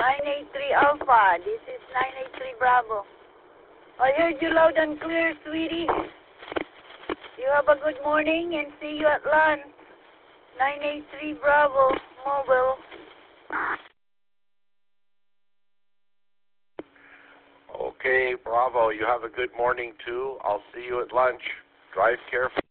983 Alpha. This is 983 Bravo. I heard you loud and clear, sweetie. You have a good morning and see you at lunch. 983 Bravo Mobile. Okay, Bravo, you have a good morning too. I'll see you at lunch. Drive carefully.